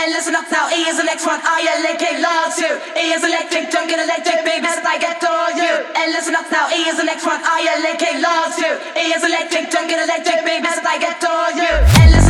And listen up now, E is electron, I-L-A-K loves you. E is electric, don't get electric, baby, as I get to you. And listen up now, E is electron, I-L-A-K loves you. E is electric, don't get electric, baby, as I get to you. And listen